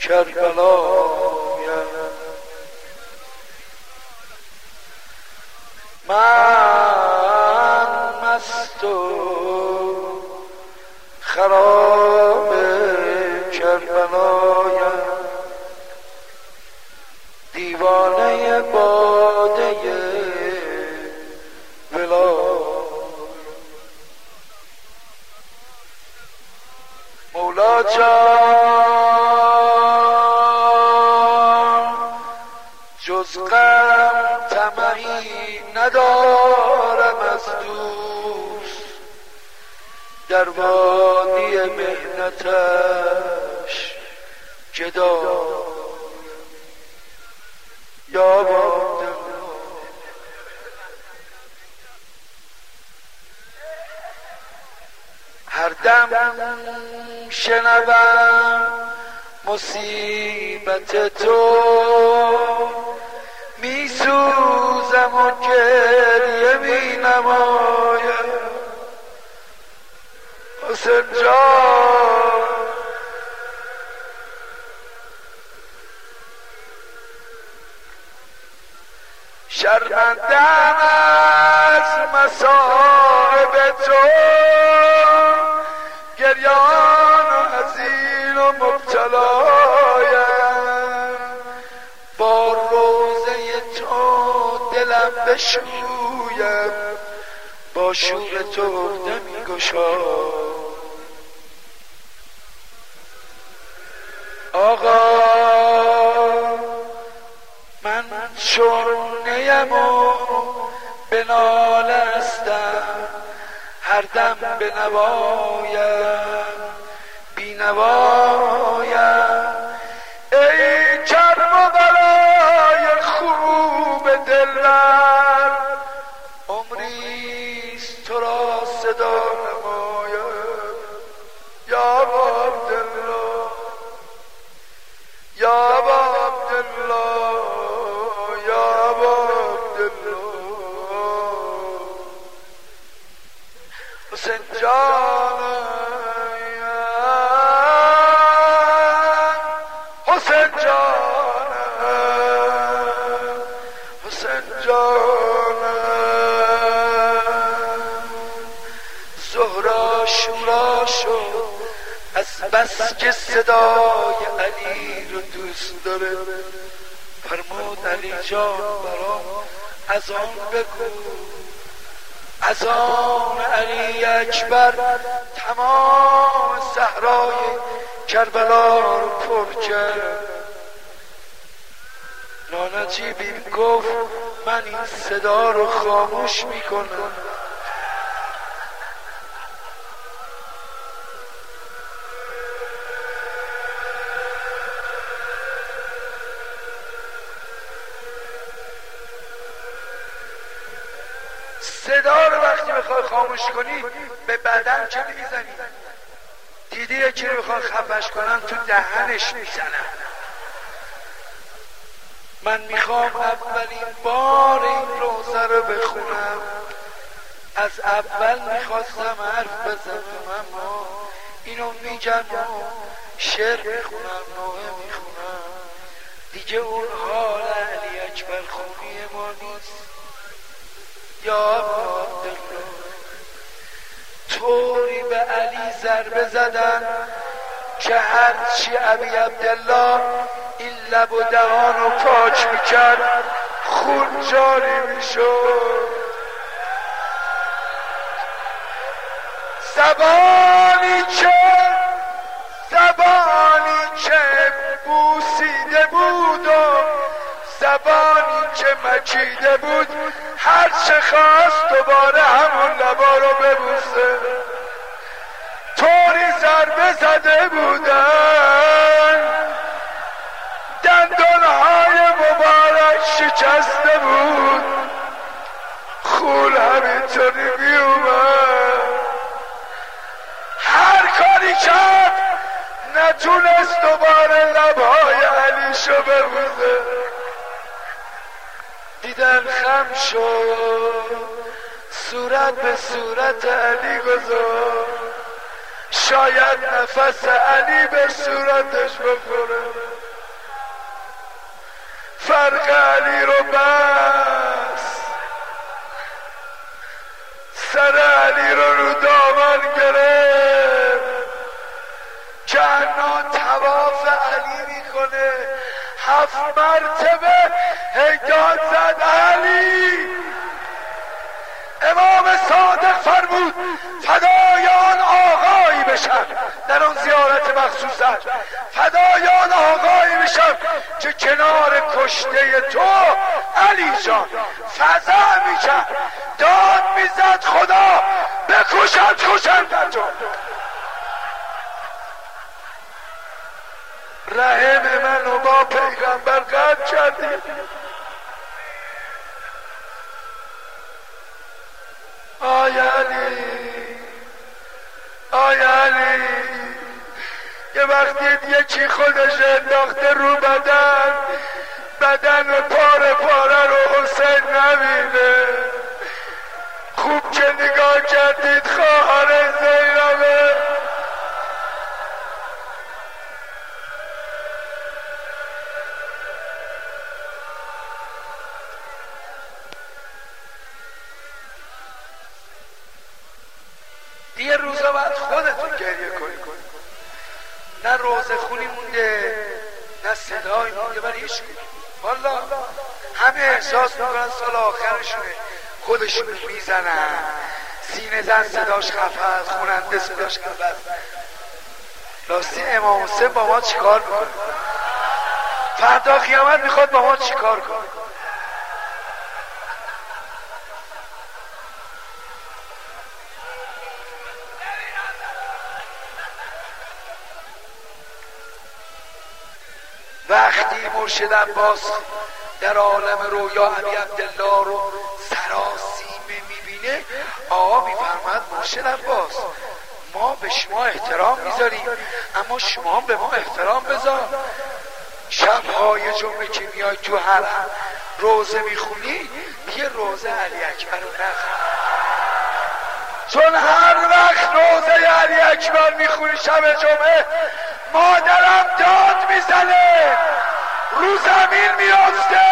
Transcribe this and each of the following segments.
کربلایم من مست و خراب کربلایم دیوانه باده ولایت مولا جان جز غم طمعی ندارم از دوست در وادی محنتش گدا یا باد هر دم شنوم مصیبت تو می سوزم و گریه می نمایم حسین جان شرمندم از مصائب تو گریان و حزین و مبتلایم با روضه تو دلم بشویم با شور تو دمی گشایم آقا من چون نیم و به نالستم هر دم به نوایم بی نوایم ای کرم و بلای خوب دلبر عمریست تو را صدا نمایم یا عبدالله یا عبدالله یا عبدالله حسین جانم حسین جانم حسین جانم زهرا شورا شد از بس که صدای علی رو دوست داره فرمود علی جان برام از آن بگو از آن علی اکبر تمام صحرای کربلا رو پر کرد لعنتی بی گفت من این صدا رو خاموش میکنم صدا رو وقتی بخوای خاموش کنی به بدن که میزنی دیدی یکی رو بخوای خفش کنن تو دهنش میزنن من میخوام اولین بار این روزه رو بخونم از اول میخواستم حرف بزنم اما اینو میگم و شعر میخونم نوحه میخونم دیگه اون حال علی اکبر خونی ما نیست یا عبدالله طوری به علی ضربه زدن که هرچی ابی عبدالله این لب و دهان رو پاک میکرد خون جاری میشد زبانی که بوسیده بود و زبانی که مکیده بود هر چه خواست دوباره همون لبا رو ببوسه طوری ضربه زده بودن دندانهای مبارک شکسته بود خون همینطوری میومد هر کاری کرد نتونست دوباره لبهای علیشو ببوسه دیدن خم شد صورت به صورت علی گذاشت شاید نفس علی به صورتش بخوره، فرق علی رو بس، سر علی رو دامن گرفت که انا طواف علی میکنه، 7 مرتبه هیجان زد علی. امام صادق فرمود فدای آن آقایی بشم، در اون زیارت مخصوصا فدای آن آقایی بشم که کنار کشته تو علی جان فزع میکرد، داد میزد خدا بکشد کشندتو. رحم منو با پیغمبر قطع کردی. آی علی، آی علی، یه وقتی یکی خودش انداخته رو بدن پاره پاره رو حسین نبینه. خوب که نگاه کردید خواهر زینبه. یه روزا باید خودتون گریه کنید، نه روزه خونی مونده نه صدایی مونده برای هیچ کنید. والا همه احساس میکنن سال آخرشونه، خودشون میزنن، سینه زن صداش خفه است، خوننده صداش خفه است. راستی امام حسین با ما چیکار میکنه؟ فردا قیامت میخواد با ما چیکار کنه؟ وقتی مرشد عباس در عالم رویا علی عبدالله رو سراسیمه میبینه، آقا میفرماد مرشد عباس ما به شما احترام میذاریم اما شما به ما احترام بذار. شبهای جمعه که میای تو حرم روزه میخونی، یه روزه علی اکبر رو نخون، چون هر وقت روزه علی اکبر میخونی شب جمعه مادرم داد میزنه، رو زمین میافته.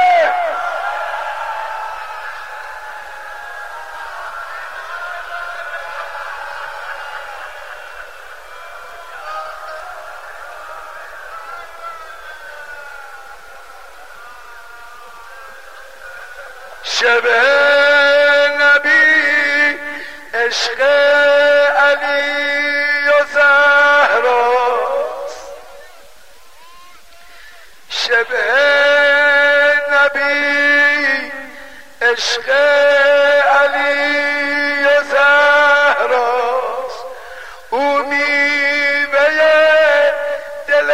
شب نبی عشق علی و زهراست، شب نبی عشق علی و زهراست، او میوه دل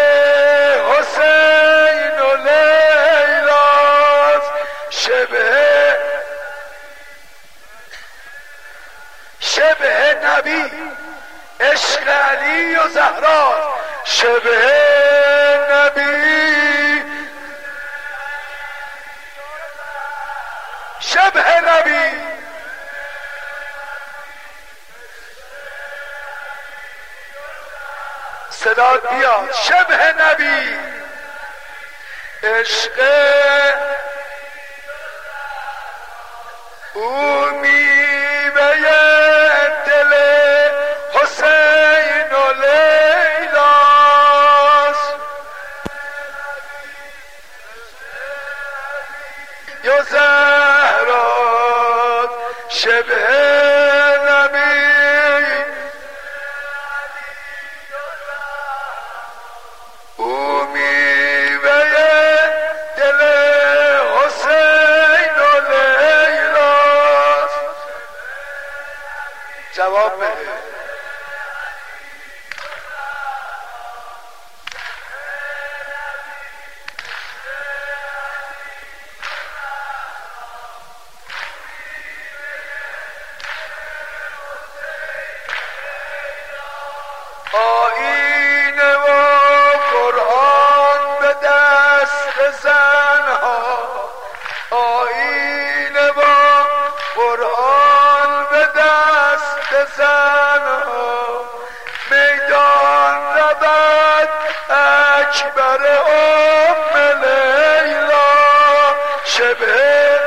حسین و لیلاست. شبه نبی عشق علی و زهراست، شبه نبی، شبه نبی، صدا بیاد، شبه نبی عشق او میوه دل حسین و لیلاست. یا زهرات شبه نبی، او میوه دل حسین و لیلاست. اکبر ام لیلا شبه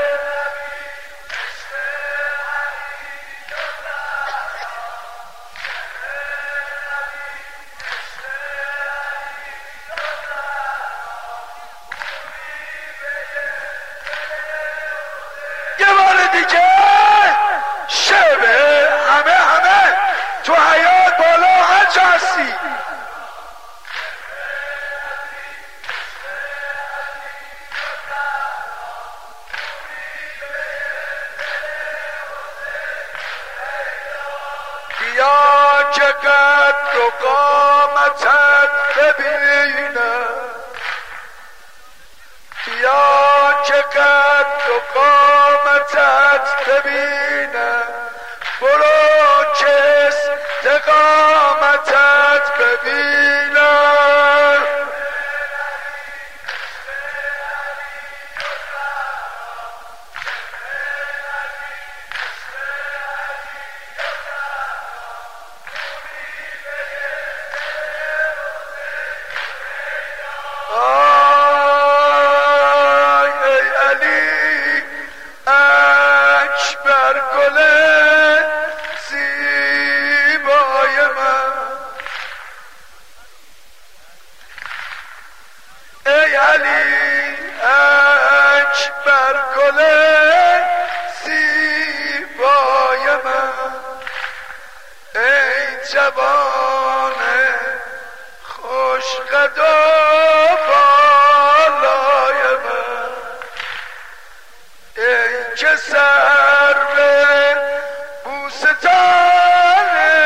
یه بار دیگه شبه همه تو حیات بالا هر جا هستی بیا که قد و قامتت ببینم بیا که قد و قامتت ببینم برو که استقامتت ببینم جوان خوش قد و بالای من ای که سرو بوستان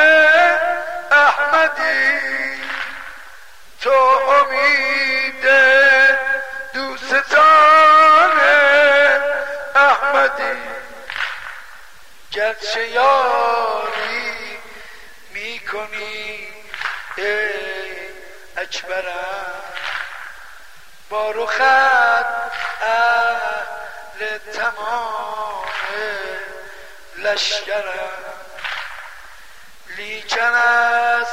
احمدی تو امید دوستان احمدی گرچه یاری میکنی ای اکبرم با رخت اهل تمام لشکرم لیکن از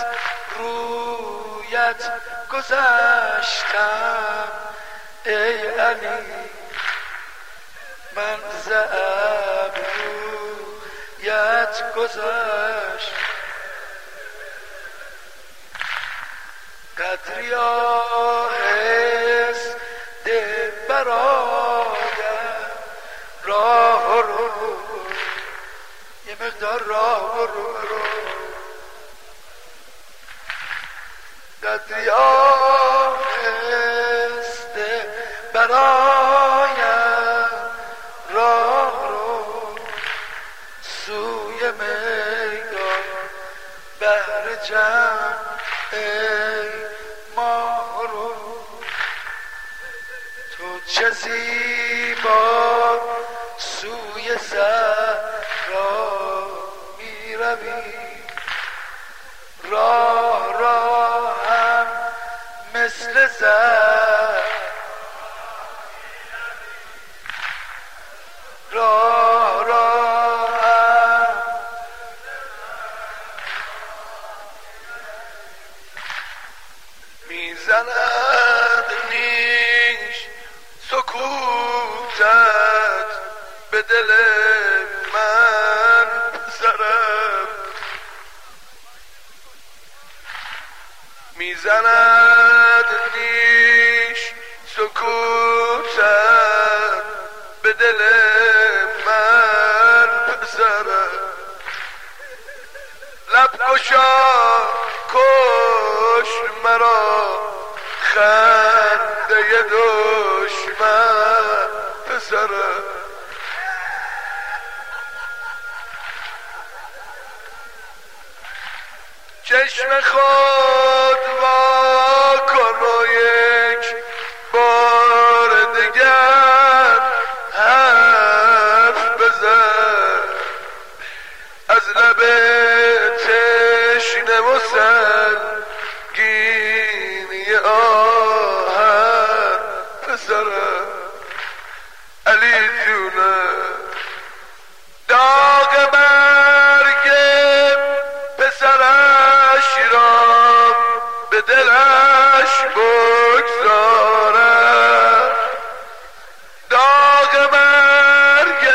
رویت گذشتم ای علی من ز ابرویت گذشت قدری آهسته برایم راه رو یه مقدار راه رو قدری آهسته برایم راه رو سوی میدان بهر جمع ما رو تو چه زیبا سوی صحرا می روی راه هم مثل زهر راه هم میزند نیش سکوتت به دل من پسرم میزند نیش سکوتت به دل من پسرم لب گشا کش مرا خنده دشمن پسرم چشم خود وا کن و یک بار دیگر حرف بزن از لب تشنه و سنگینی آهن پسرم علی جونه داغ مرگ پسرش را به دلش بگذارد داغ مرگ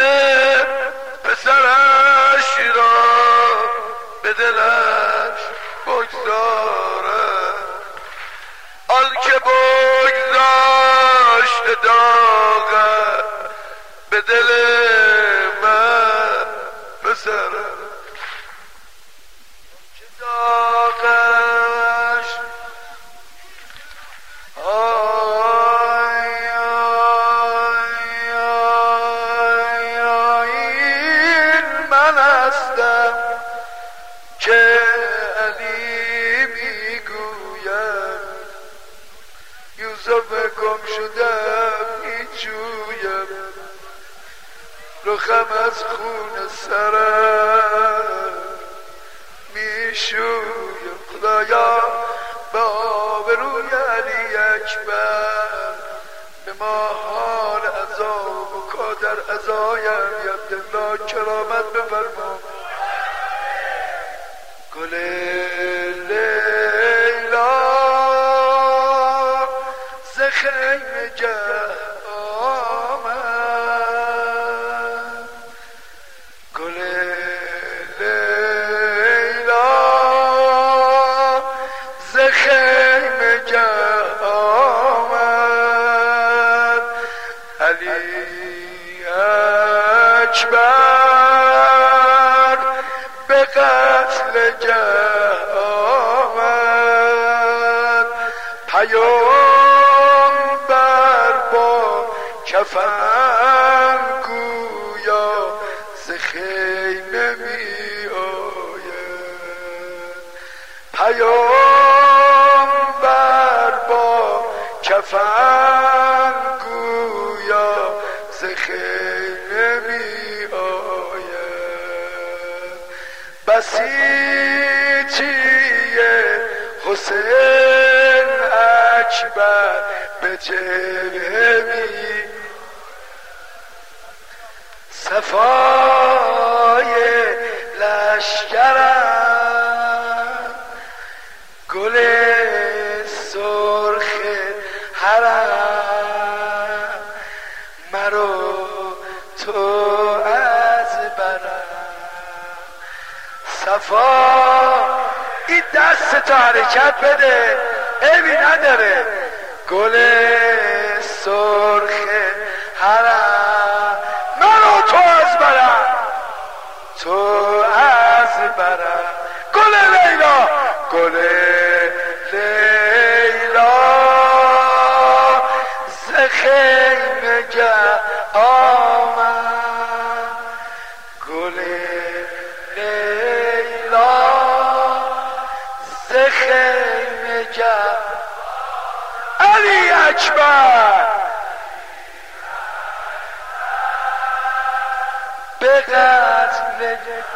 پسرش را به دلش بگذارد آن که بگذاشت داغ به دل من پسرم که داغش من هستم که علی میگوید یوسف گم شدم میجویم رخم از خون سرم میشویم خدایا به آبروی علی اکبر به ما حال عذاب و کادر عزایم یبدالله کرامت بفرما گل لیلا ز خیمه آمد گل لیلا ز خیمه آمد علی اکبر به قتل آمد پیامبر با کفن گویا ز خیمه می آید پیامبر با کفن گویا ز خیمه می آید بسیجی حسین اکبر به جبهه می صفای لشکرم گل سرخ حرم مرو تو از برم صفا این دست تو حرکت بده عیبی نداره گل سرخ حرم منو تو از برم تو از برم گل لیلا گل لیلا ز خیمه آمد گل لیلا ز خیمه علی اکبر به قتل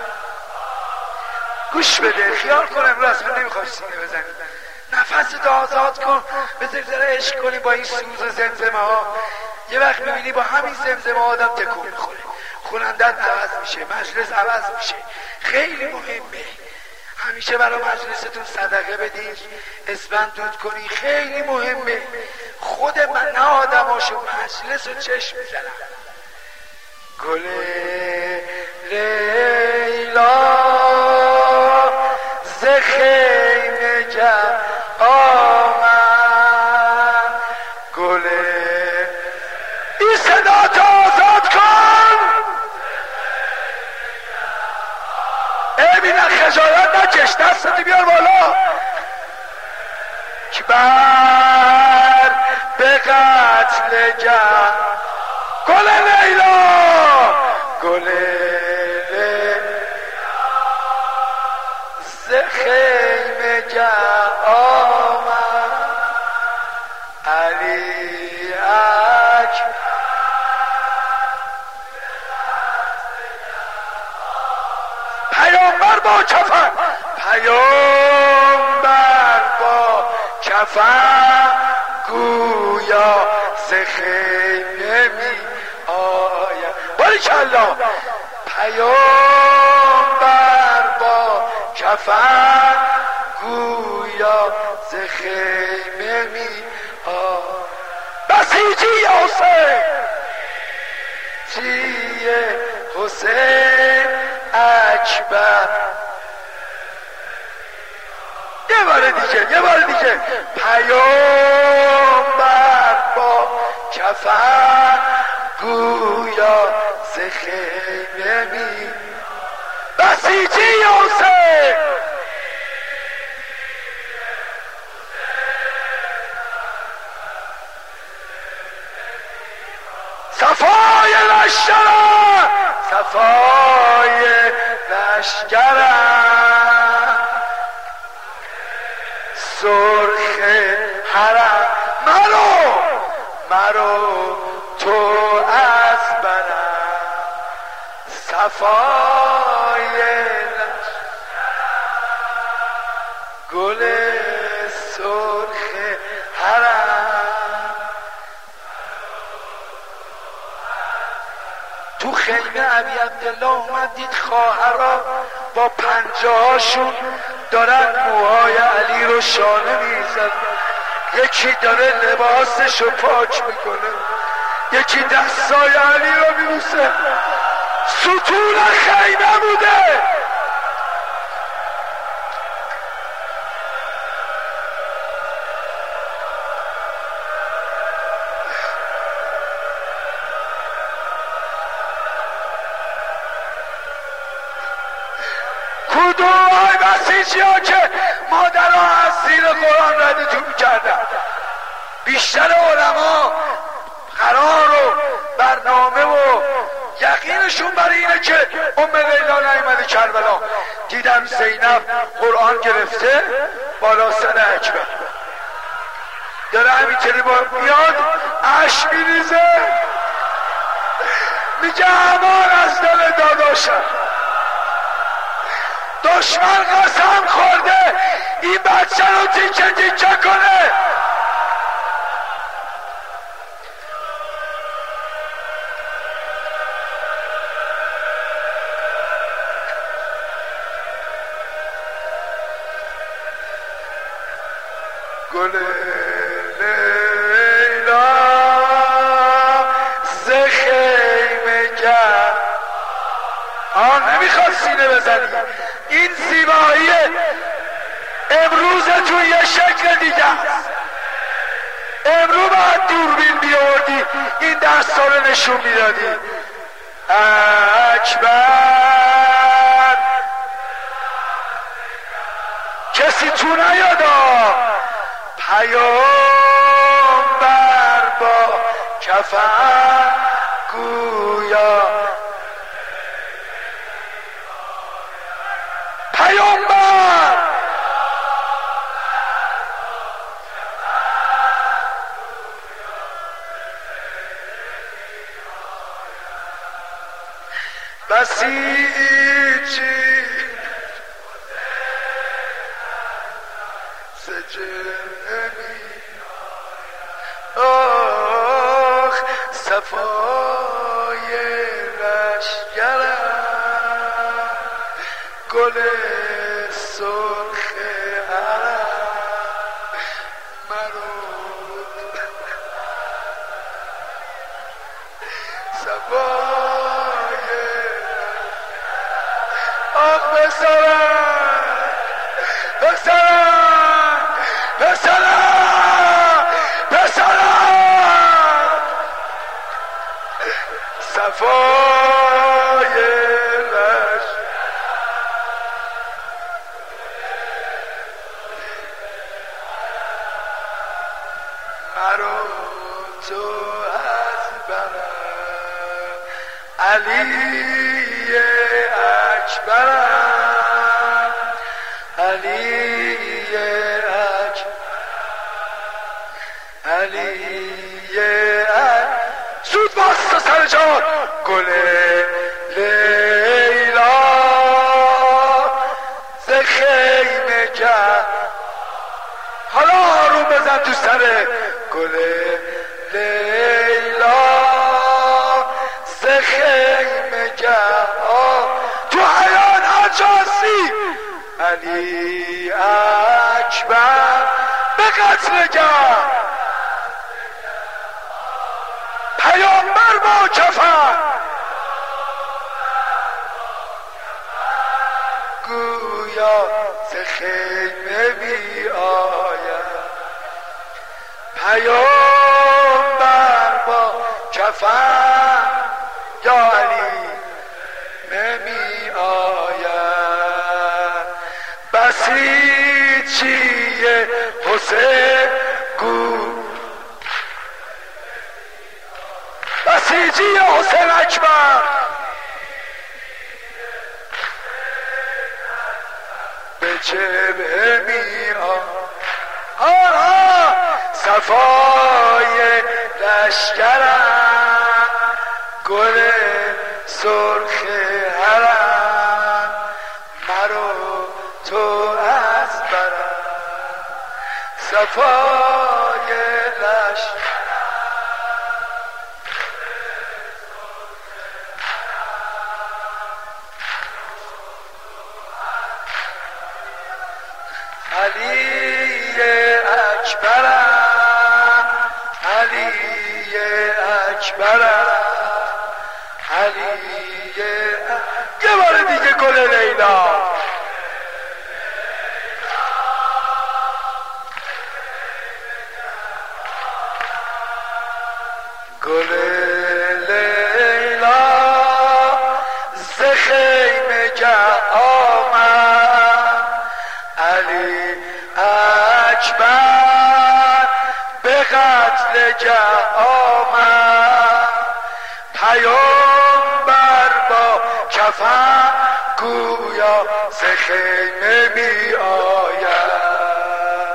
گوش بده خیال کن امروز اصلا نمیخوای سینه بزنی نفست آزاد کن بذار ذره عشق کنی با این سوز و زمزمه ها یه وقت میبینی با همین زمزمه آدم تکون میخوره خونندت عوض میشه مجلس عوض میشه خیلی مهمه همیشه برای مجلستون صدقه بدین اسفند دود کنی خیلی مهمه خود من نه آدماشو مجلس رو چشم میزنم گل لیلا ز خیمه آمد گل این صدا تو آزاد کن ببینن خجالت نکش دستت بیار بالا که بر به قتل گل لیلا گل ز خیمه آمد علی اکبر پیامبر با کفن پیامبر با کفن گویا ز خیمه می آید باریکالله پیامبر با کفن گویا ز خیمه می بسیجی حسین جیه حسین اکبر. یه بار دیگه پیامبر با کفن گویا ز خیمه می بسیجی حسین صفای لشکرم صفای لشکرم سرخ حرم مرو تو از برم صفای لشکرم گل سرخ حرم. تو خیمه ابی عبدالله اومد دید خواهرها با پنجهاشون دارن موهای علی رو شانه میزن، یکی داره لباسش رو پاک میکنه، یکی دستای علی رو میبوسه. ستون خیمه بوده. کدومای بسیجی ها که مادرها از زیر قرآن ردتون کردن؟ بیشتر علما قرار و برنامه و یقینشون برای اینه که ام لیلا نیامده کربلا. دیدم زینب قرآن گرفته بالا سر اکبر داره همینطوری با میاد اش میریزه میگه امان از دل داداشم. دشمن قسم خورده این بچه رو تیکه کنه. گل لیلا ز خیمه کرد. نمیخواد سینه بزنی. این زیبایی امروزتون یه شکل دیگه است. امروز باید دوربین بیاوردی این دستا رو نشون میدادی. اکبر کسی تو نیادا پیامبر با کفن گویا پیامبر بسیجی سجنی آخ صفای لشکرم گل سرخ حرم مرود صفای آخ پسرم صفای مرو تو از برم علی اکبرم علی زود باستا سر جان گل لیلا ز خیمه کرد. حالا آروم بزن تو سر گل لیلا ز خیمه کرد. تو حیان هر جا هستی علی به قتل کرد، پیامبر با کفن گویا ز خیمه می آید، پیامبر با کفن یا علی نمی آید، بسیجی حسین بسیجی حسین اکبر به جبهه می آید، صفای لشکرم گل سرخ حرم مرو تو از برم، صفای لشکرم علی اکبرم، علی اکبرم، علی یه بار دیگه گل لیلا، گل لیلا ز خیمه آمد، علی اکبر به قتل آمد، پیامبر با کفن گویا ز خیمه می آید،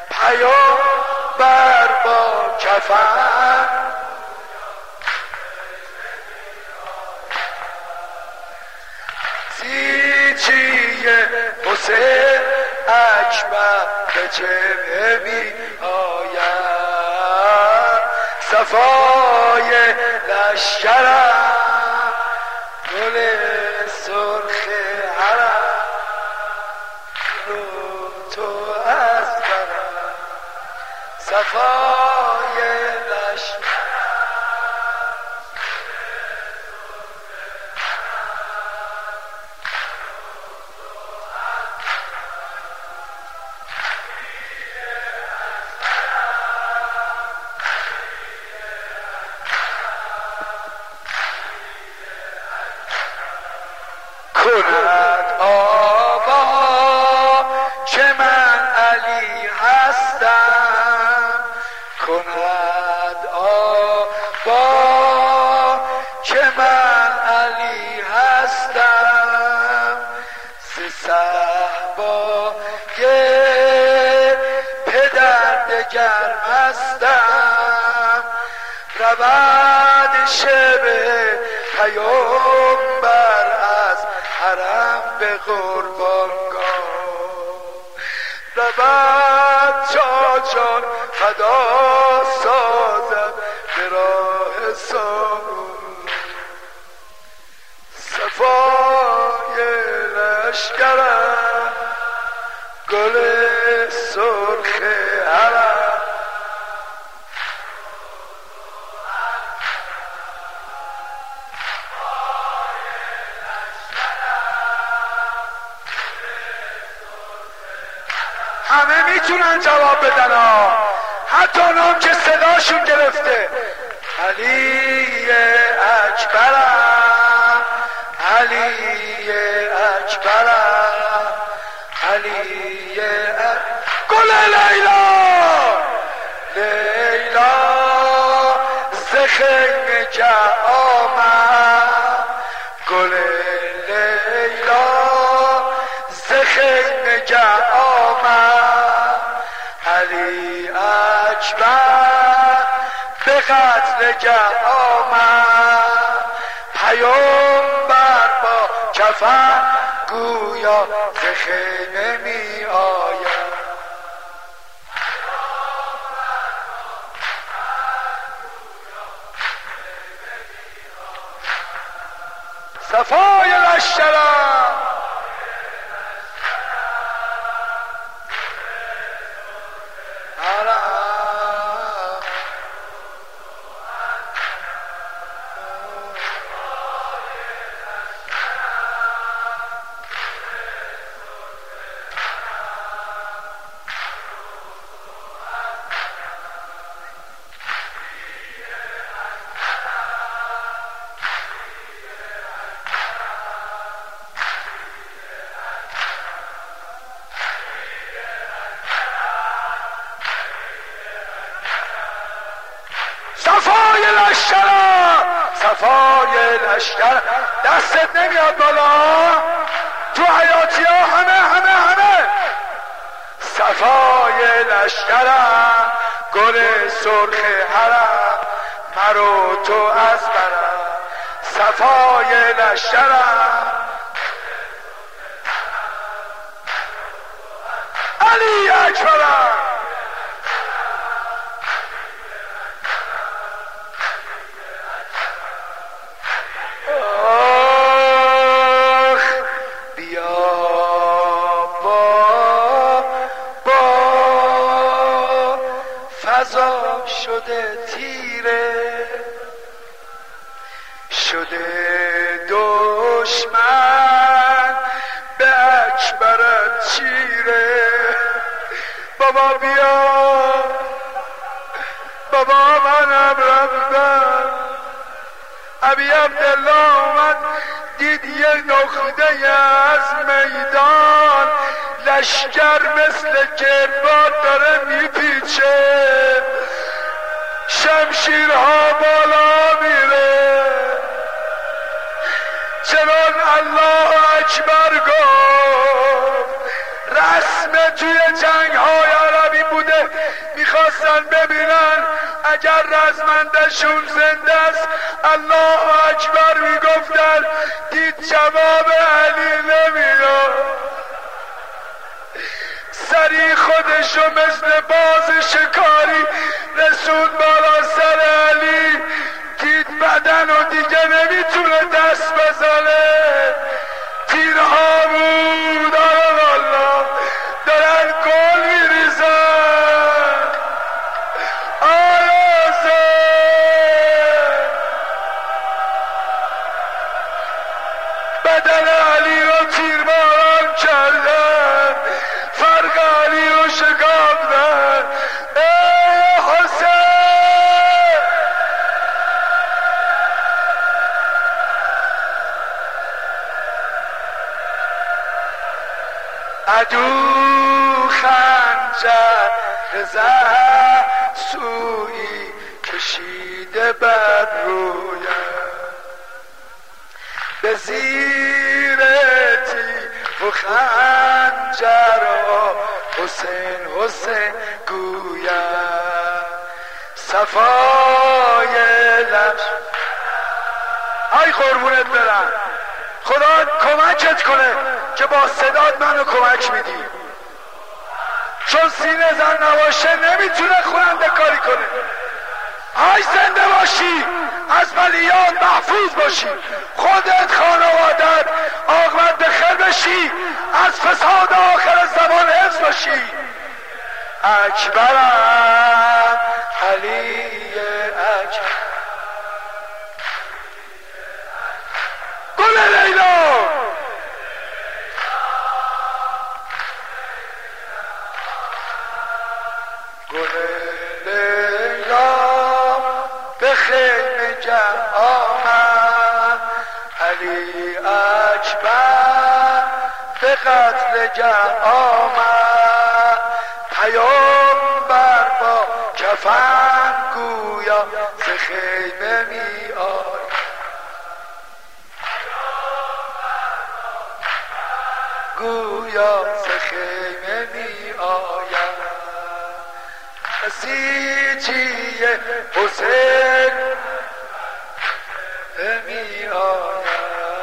پیامبر با کفن سیچی حسین اکبر به جبهه می آید، صفای لشکرم گل سرخ حرم رو تو از برم، صفای لشکرم کند آقا که من علی هستم، کند آقا که من علی هستم، ز صحبای پدر دگر مستم، رود شبه پیامبر از حرم به قربانگاه، رود تا جان فدا سازد به راه صبور، صفای لشکرم گل سرخ حرم همه میتونن جواب بدن ها، حتی اونام که صداشون گرفته. علی اکبرم، علی اکبرم، علی گل لیلا، لیلا ز خیمه آمد، گل لیلا ز خیمه آمد، علی اکبر به قتل آمد، پیامبر با کفن گویا ز خیمه می آید، صفای لشکرم صفای لشکرم، صفای لشکرم. دستت نمیاد بالا تو حیاتی ها، همه صفای لشکرم، گل سرخ حرم، مرو تو از برم. صفای لشکرم، علی اکبرم. آخ بیا با فضا شده تیره، شده دشمن به اکبرت چیره. بابا بیا، بابا منم رفتم. ابی عبدالله اومد دید یه نقطه از میدان، لشکر مثل گردباد داره میپیچه، شمشیرها بالا میره. چنان الله اکبر گفت. رسم توی جنگ های عربی بوده، میخواستن ببینن اگر رزمندشون زنده است الله اکبر میگفتن. دید جواب علی نمیاد، سری خودشو مثل باز شکاری رسون بالا سر علی. دید بدن و دیگه نمیتونه دست بزنه، تیرها بود والله دارن گل میریزن. آرازه بدن علی رو تیرباران کردن، فرق علی رو شکافتن. ای حسین، عدو خنجر زد سویی کشیده بر رویم، به زیر تیغ و خنجر حسین حسین گویم. صفای لشکر، ای قربونت برم، خدا کمکت کنه که با صدات منو کمک میدی، چون سینه زن نباشه نمیتونه خواننده کاری کنه. ای زنده باشی، از بلیات محفوظ باشی، خودت خانوادت عاقبت به خیر بشی، از فساد آخر زمان حفظ باشی. اکبرم علی اکبر، گل لیلا، گل لیلا به خیمه جمع آمد، علی اکبر به قتل جمع آمد. پیامبر با کفن گویا ز خیمه می آید، گویا ز خیمه می آید. بسیجی حسین می آید.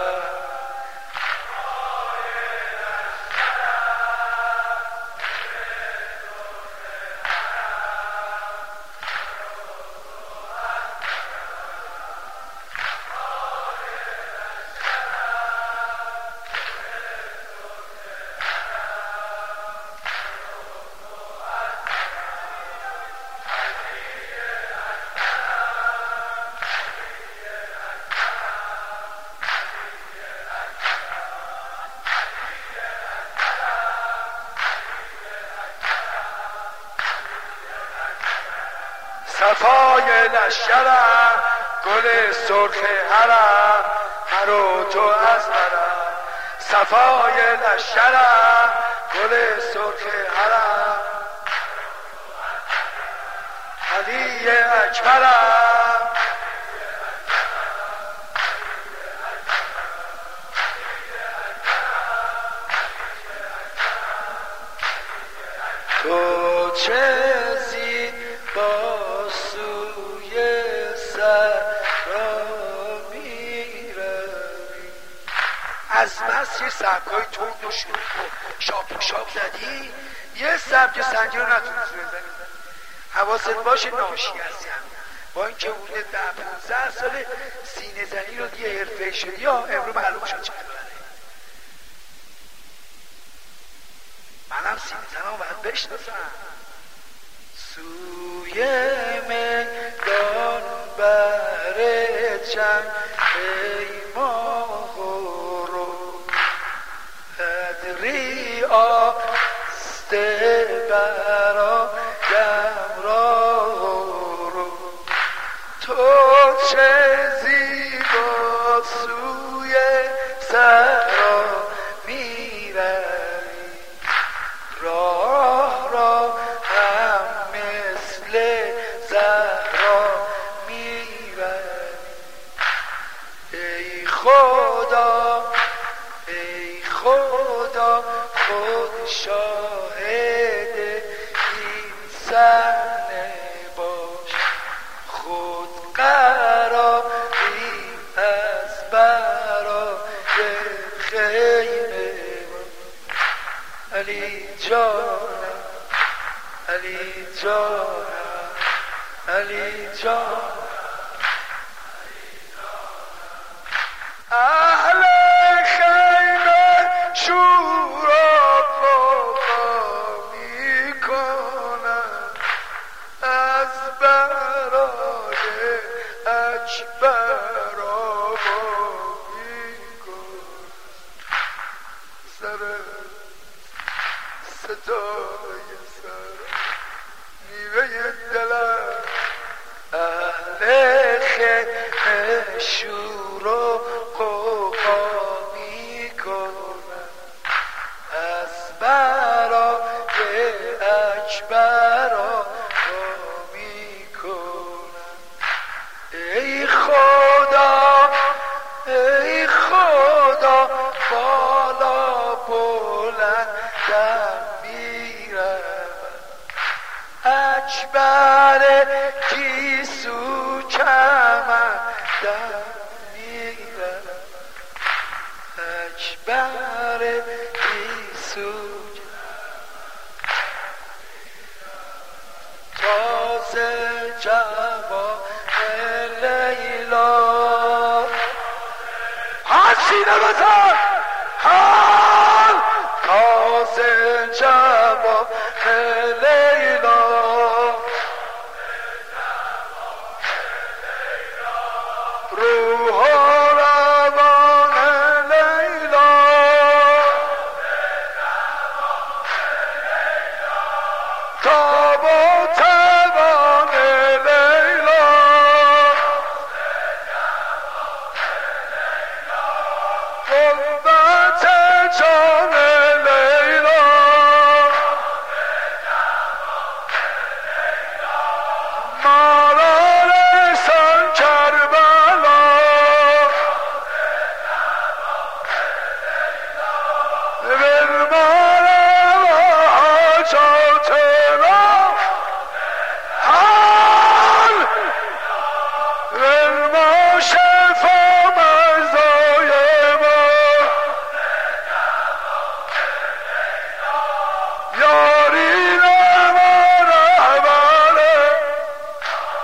صفای لشکرم، گل سرخ حرم، مرو تو از برم. صفای لشکرم، گل سرخ حرم، علی اکبرم تو چه زیبا سوی صحرا میروی. از بس یه سبکای تند و شروع و شاپ و شاپ زدی، یه سبک سنجی رو نتونستی بزنی. حواست باشه ناشی هستی هم با اینکه حدود 10-15 سال سینه زنی رو دیگه حرفه‌ای شدی یا امرو معلوم شد چه خبره. منم سینه زنم باید بشناسم. سوی میدان بر جنگ پیمان رو قدری آسته برا گمرا رو. تو چه زیبا سوی صحرا میروی، راه را هم مثل زهرا میروی. ای خدا ای خدا خود شاهد این صحنه باش، خود قراری از برای خیمه. علی جانم علی جانم علی جانم. اهل خیمه شورا پا میکنن، از برای اکبر آوا میکنن. سر صدای سر میوه دلم، اهل خیمه شور و قوقا میکنن، از برای اکبر آوا میکنن. ای خدا ای خدا بالا بلندم میرم، اکبر گیسو کمندم میرم، اکبر گیسو تازه جوان لیلا. سینه بزن حال تازه جوان لیلا، روح و روان لیلا، تاب و توان لیلا، قوت جان لیلا، ما را رسان کربلا، بالمال و حاجاتنا حال، بالما شفا مرزای ما، یاری نما رهبره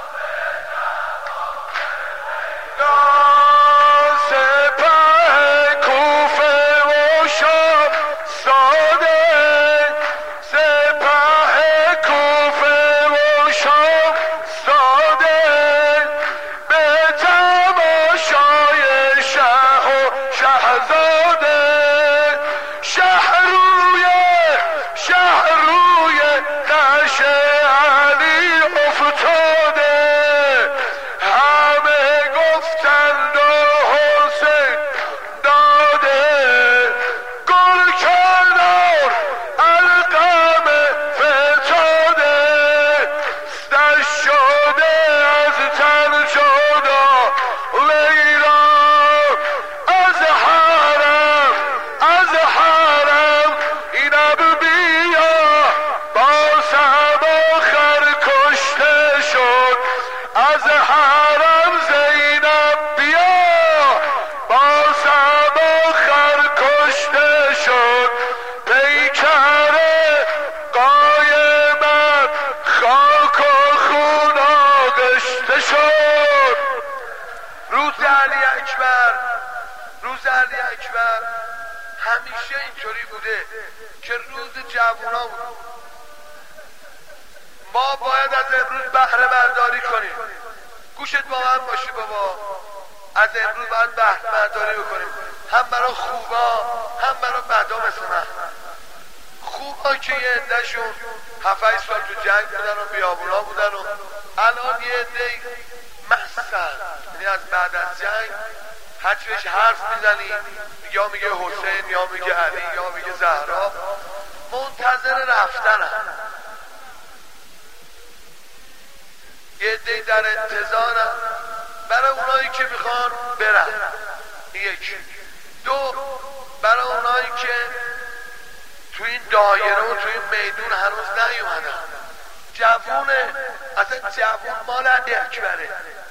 اکبر، روز علی اکبر همیشه اینطوری بوده که روز جوونا بود. ما باید از امروز بهره برداری کنیم. گوشت با من باشه بابا، از امروز باید بهره برداری بکنیم، هم برای خوبا هم برای بدا. مثل من خوبا که یه عده‌شون 7-8 سال تو جنگ بودن و بیابونا بودن و الان یه عده مستن، یعنی از بعد از جنگ حجرش حرف میزنی، یا میگه حسین یا میگه علی یا میگه زهرا، منتظر رفتن هم. یه عده در انتظار هم برای اونایی که میخوان برن. یک. دو، برای اونایی که تو این دایره و تو این میدون هنوز نیومدن. جوونه، اصلا جوون مال علی اکبره.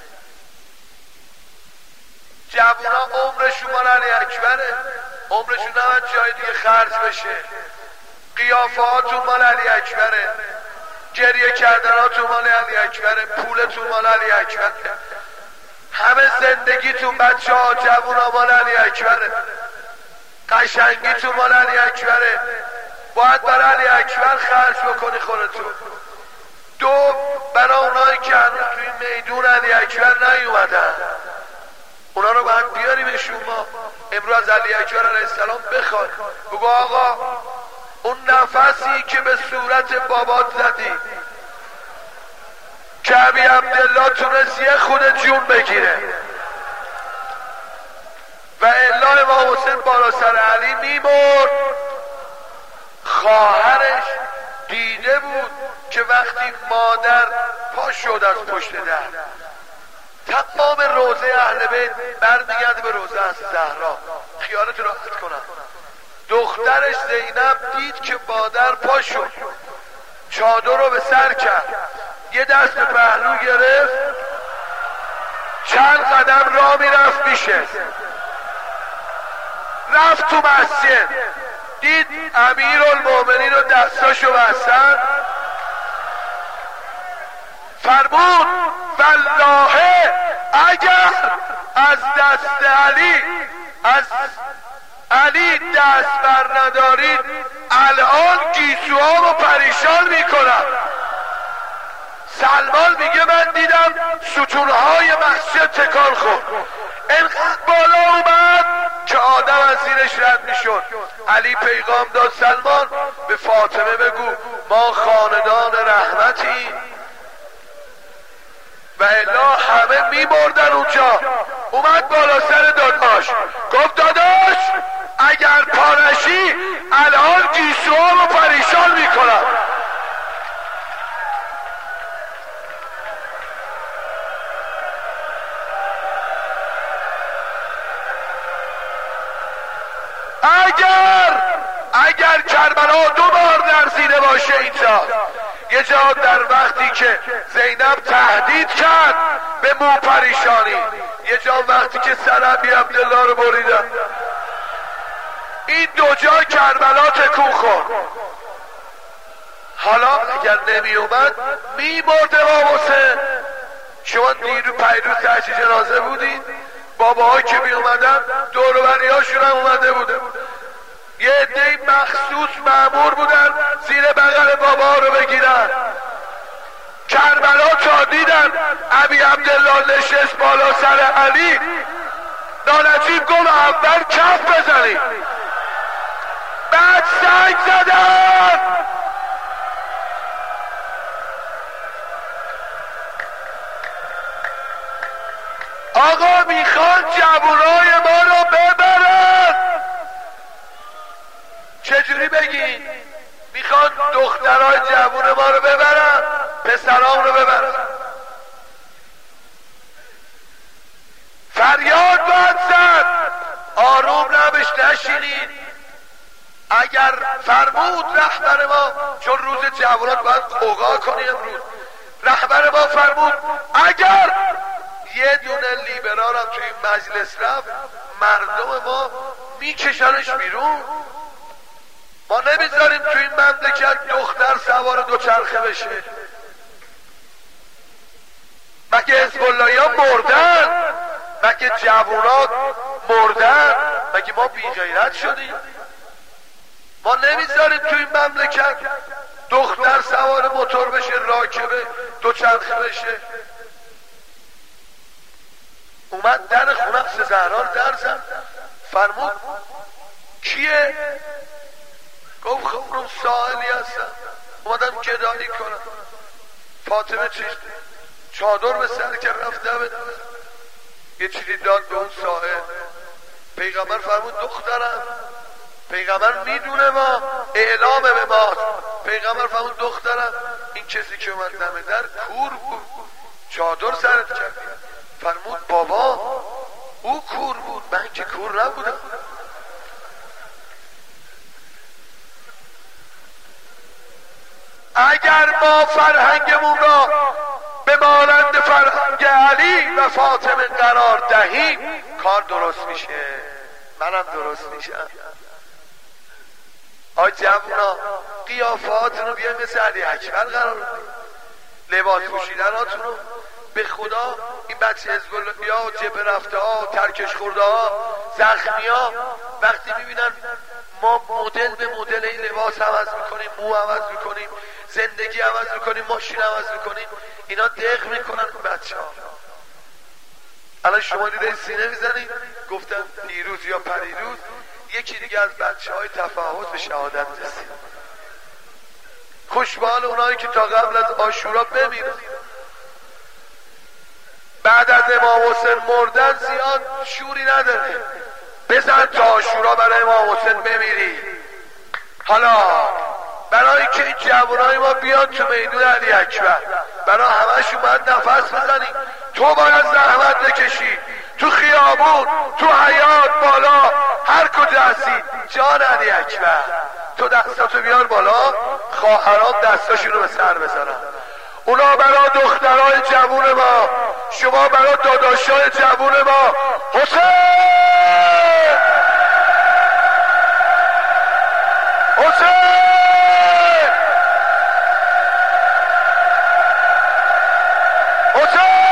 جوونا عمرشون مال علی اکبره، عمرشون نباید جای دیگه خرج بشه. قیافه هاتون مال علی اکبره، گریه کردن هاتون مال علی اکبره، پولتون مال علی اکبره، همه زندگیتون بچه ها جوونا مال علی اکبره، قشنگیتون مال علی اکبره. باید برای علی اکبر خرج بکنی خودتون. دو، برای اونایی که هنوز توی میدون علی اکبر نیومدن، اونا رو باید بیاریمشون. ما امروز از علی اکبر علیه السلام بخواد، بگو آقا اون نفسی که به صورت بابات زدی که ابی عبدالله تونست یه خود جون بگیره و الا امام حسین بالا سر علی میمرد، خواهرش دیده بود که وقتی مادر پا شد از پشت در، تمام روزه اهل بیت برمیگرده به روزه از زهرا. خیالتون راحت کنم، دخترش زینب دید که مادر پا شد، چادر رو به سر کرد، یه دست به پهلو گرفت، چند قدم راه میرفت میشه، رفت تو مسجد، دید امیرالمومنین رو دستاشو بستن، فرمود والله اگر از دست علی دست بر ندارید الان گیسوهامو پریشان میکنم. سلمان میگه من دیدم ستونهای مسجد تکان خورد، انقدر بالا اومد که آدم از زیرش رد میشد. علی پیغام داد سلمان به فاطمه بگو ما خاندان رحمتی و الا همه میبردن اونجا. اومد بالا سر داداش، گفت داداش اگر پارشی الان گیسوهامو پریشان میکنم. اگر کربلا 2 بار لرزیده باشه اینجا، یه جا در وقتی که زینب تهدید کرد به مو پریشانی، یه جا وقتی که سر ابی عبدالله رو بریدن، این 2 جا کربلا تکون خورد. حالا اگر نمی اومد می مرد امام حسین. شما دیرو پیروز تحت جنازه بودید، باباها که می اومدن دور و بریاشون هم اومده بوده، یه عده مخصوص مأمور بودن زیر بغل بابا رو بگیرن. کربلا تا دیدن ابی عبدالله نشست بالا سر علی، نانجیب گفت اول کف بزنی، بعد سنگ زدن. آقا میخوان جوانای ما رو ببرن. چجوری بگین؟ میخوان دخترای جوان ما رو ببرن، پسرام رو ببرن. فریاد باید زد، آروم نبش نشینید. اگر فرمود رهبر ما، چون روز جوانات باید قوقا کنی امروز، رهبر ما فرمود اگر یه دونه لیبرال هم توی مجلس رفت مردم ما میکشنش بیرون. ما نمیذاریم توی این مملکت دختر سوار دوچرخه بشه. مگه حزب اللهی ها مردن؟ مگه جوانات مردن؟ مگه ما بی غیرت شدیم؟ ما نمیذاریم تو این مملکت دختر سوار موتور بشه، راکبه دوچرخه بشه. اومد در خونه زهرا رو در زد، فرمود کیه؟ گفت خب سائلی هستم، اومدم گدایی کنم. فاطمه چادر به سر که رفته یه چیزی داد به اون سائل. پیغمبر فرمود دخترم. پیغمبر میدونه ما اعلامه به ما. پیغمبر فرمود دخترم این کسی که اومد دم در کور بود، چادر سرت کردی. فرمود بابا او کور بود، من که کور نبودم. اگر ما فرهنگمون را به مانند فرهنگ علی و فاطمه قرار دهیم کار درست میشه، منم درست میشم. آی جوونا قیافاتون رو بیایم مثل علی اکبر قرار بدیم، لباس پوشیدناتون رو. به خدا این بچه حزب ها و جبهه رفته ها و ترکش خورده ها، زخمی ها، وقتی میبینن ما مدل به مدل این لباس عوض میکنیم، مو عوض میکنیم، زندگی عوض میکنیم، ماشین عوض میکنیم، اینا دق میکنن بچه ها. الان شما دیده سینه میزنید، گفتم دیروز یا پریروز یکی دیگه از بچه های تفاوت به شهادت رسید. خوشبال اونایی که تا قبل از عاشورا بمیرن. بعد از امام حسین مردن زیاد شوری نداره، بزن تا عاشورا برای امام حسین بمیری. حالا برای که این جوانای ما بیان تو میدون علی اکبر، برای همشون باید نفس بزنیم. تو باید زحمت بکشی تو خیابون، تو حیات، بالا، هر کجا هستی. جان علی اکبر تو دستاتو بیار بالا، خواهرام دستاشونو به سر بزنن. اونا برای دخترای جوون ما، شما برای داداشای جوون ما. حسین حسین حسین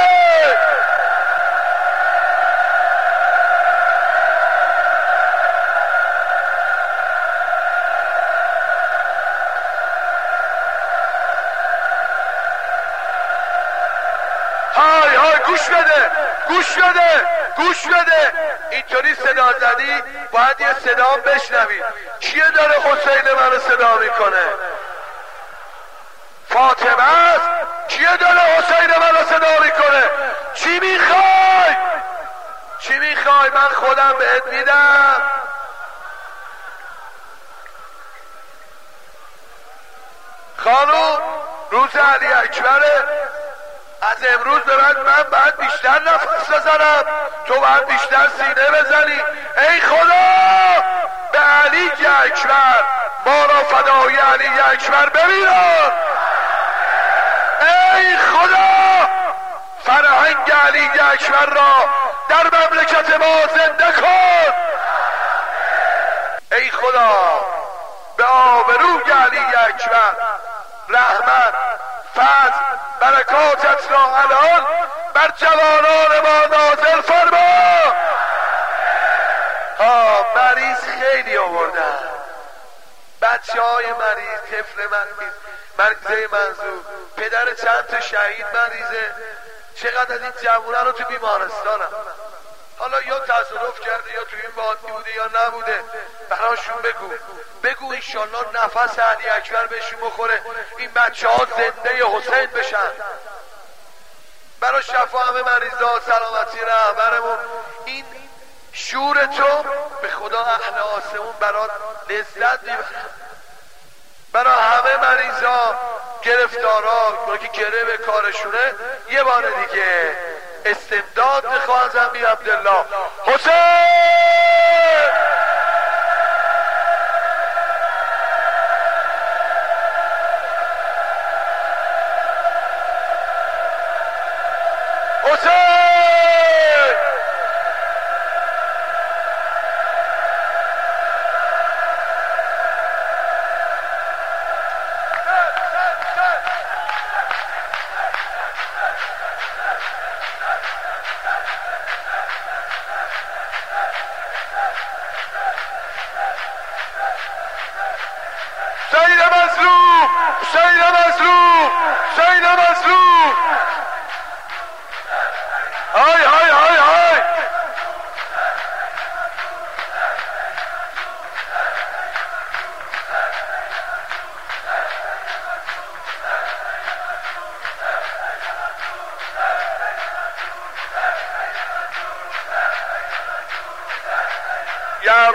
های های گوش بده، گوش بده، گوش بده. اینطوری صدا زدی باید یه صدا بشنوی. کیه داره حسین منو صدا میکنه؟ فاطمه است. کیه داره حسین منو صدا میکنه؟ چی میخوای؟ چی میخوای؟ من خودم بهت میدم. خانوم روز علی اکبره، از امروز به بعد من باید بیشتر نفس بزنم، تو باید بیشتر سینه بزنی. ای خدا به علی اکبر، ما را فدای علی اکبر ببینم. ای خدا فرهنگ علی اکبر را در مملکت ما زنده کن. ای خدا به آبروی علی اکبر رحمت، فضل، برکاتت را الان بر جوانان ما نازل فرما. مریض خیلی آوردن، بچه های مریض، طفل مریض، مریضه منظور، پدر چند تا شهید مریضه. چقدر از این جوانان رو تو بیمارستانم. حالا یا تصادف کرده یا تو این وادی بوده یا نبوده، براشون بگو انشالله نفس علی اکبر بهشون بخوره، این بچه ها زنده حسین بشن. برای شفا همه مریضا، سلامتی رهبرمون. این شور تو به خدا اهل آسمون برات لذت میبرن. برای همه مریضا، گرفتارا، اونا که گره به کارشونه، یه بار دیگه استمداد میخواه از امیر عبدالله حسین. حسین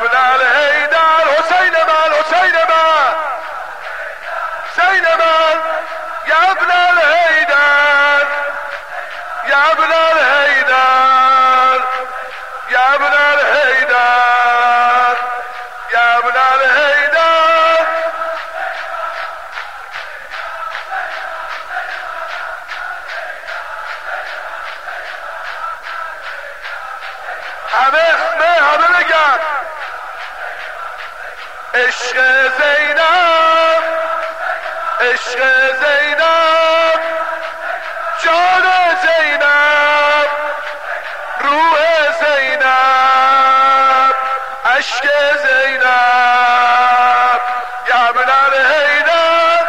ابن الحیدر حسین من حسین من حسین من یا ابن الحیدر یا ابن الحیدر یا ابن الحیدر یا ابن الحیدر همه بگن عشق زینب عشق زینب جان زینب روح زینب عشق زینب یا ابن الحیدر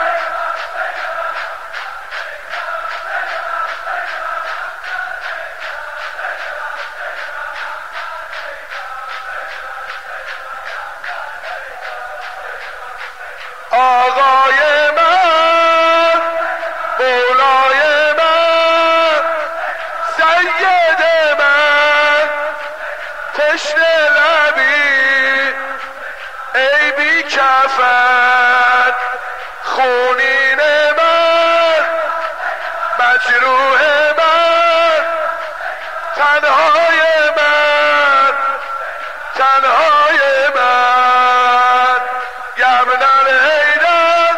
آقای من مولای من سید من تشنه لبی ای بی کفن خونین من مجروح من تنهای من تنهای من یا ابن الحیدر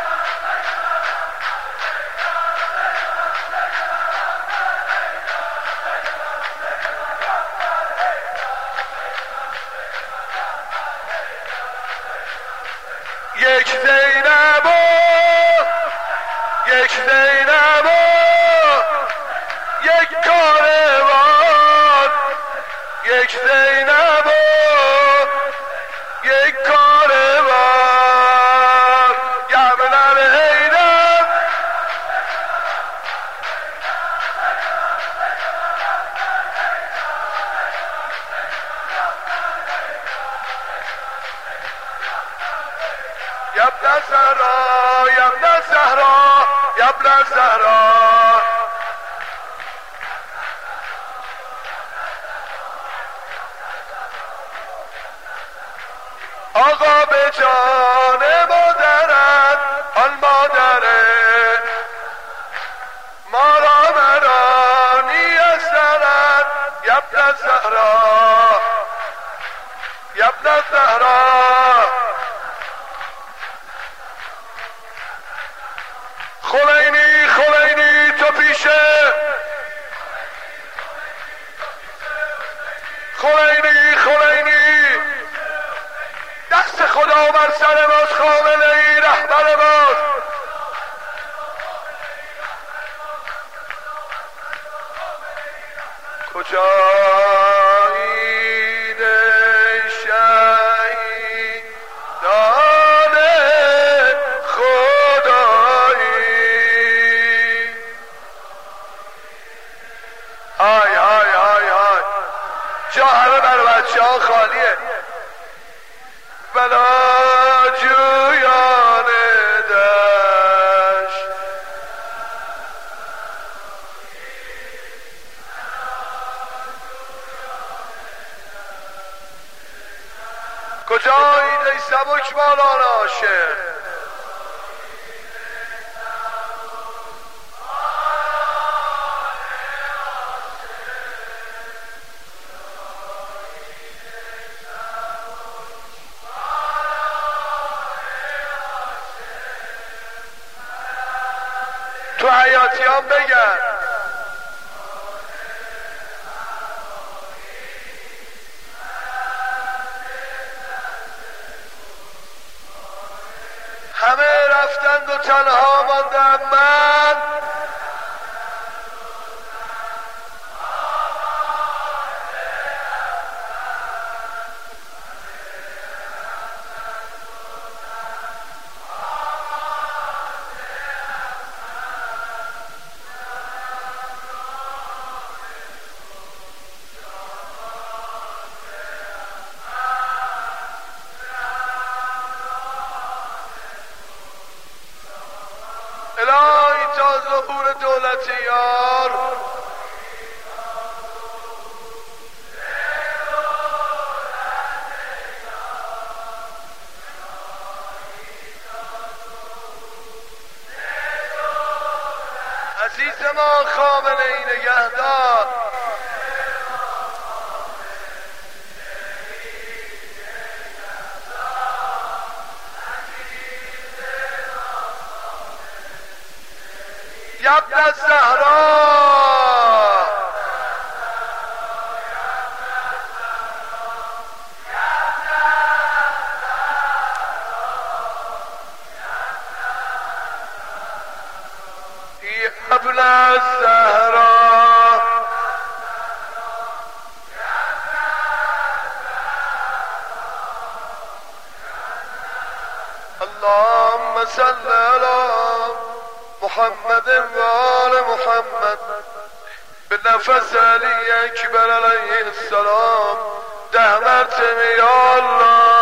یک زینب یک زینب یک کاروان یک زینب یک کاروان یا ابن الحیدر یا ابن الزهرا یا ابن الزهرا یا ابن الزهرا آقا به جان مادرت آن مادره ما را مرانی از سرت یا ابن الزهرا یا ابن الزهرا خمینی خمینی تو پیشه خمینی خمینی دست خدا بر سر ماست خامنه ای رهبر ماست کجا این شهیدان خدایی های های های های جا همه بر بچه ها خالیه بلا جویان دشت کجایید ای سبک بالان عاشق تو حیاتیان بگن همه رفتند و تنها ماندم من الهی تا ظهور دولت یار آمنه ای نگهدار. یا ابن الزهرا ابن الزهرا اللهم صل على محمد و آل محمد به نفس علی اکبر علیه السلام 10 مرتبه یا الله.